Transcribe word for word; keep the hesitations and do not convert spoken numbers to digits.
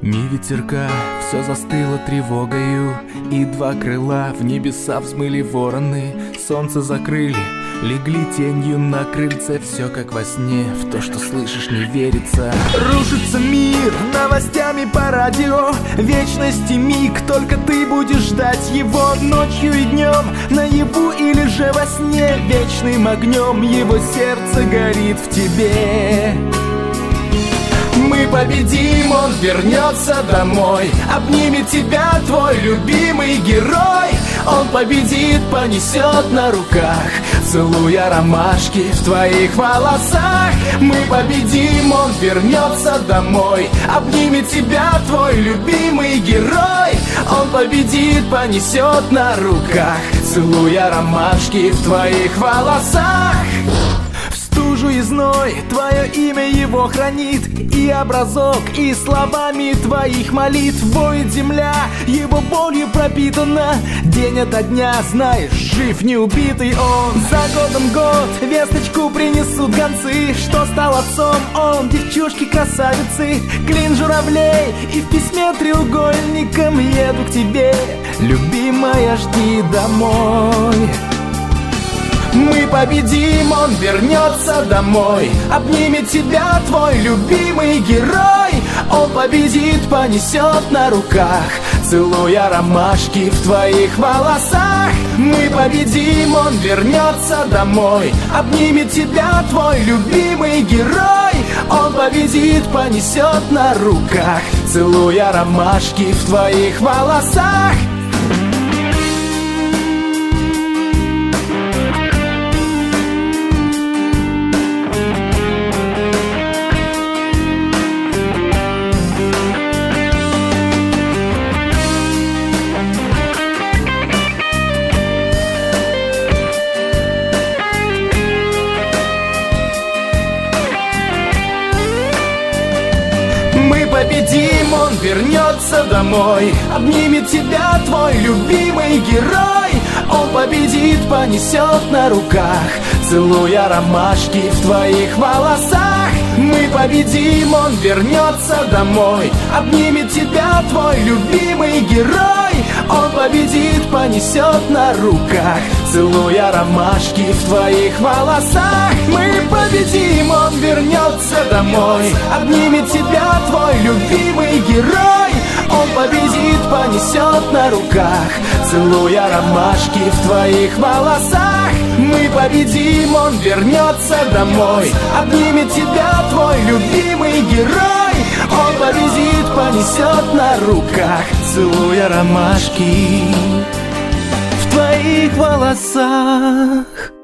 Ни ветерка, все застыло тревогою, и два крыла в небеса взмыли вороны. Солнце закрыли, легли тенью на крыльце. Все как во сне, в то, что слышишь, не верится. Рушится мир новостями по радио, вечности миг, только ты будешь ждать его ночью и днем, наяву или же во сне. Вечным огнем его сердце горит в тебе. Мы победим, он вернется домой, обнимет тебя твой любимый герой. Он победит, понесет на руках, целуя ромашки в твоих волосах. Мы победим, он вернется домой, обнимет тебя твой любимый герой. Он победит, понесет на руках, целуя ромашки в твоих волосах. Стужу и зной, твое имя его хранит, и образок, и словами твоих молитв воет земля, его болью пропитана. День ото дня, знаешь, жив не убитый он. За годом год весточку принесут гонцы, что стал отцом он девчушки красавицы. Клин журавлей, и в письме треугольником еду к тебе, любимая, жди домой. Мы победим, он вернется домой, обнимет тебя твой любимый герой. Он победит, понесет на руках, целуя ромашки в твоих волосах. Мы победим, он вернется домой, обнимет тебя твой любимый герой. Он победит, понесет на руках, целуя ромашки в твоих волосах. Мы победим, он вернется домой, обнимет тебя твой любимый герой. Он победит, понесет на руках, целуя ромашки в твоих волосах. Мы победим, он вернется домой, обнимет тебя твой любимый герой. Он победит, понесет на руках, целуя ромашки в твоих волосах. Мы победим, он вернется домой, обнимет тебя твой любимый герой. Он победит, понесет на руках, целуя ромашки в твоих волосах. Мы победим, он вернется домой, обнимет тебя твой любимый герой. Он победит, понесет на руках, целуя ромашки в твоих волосах.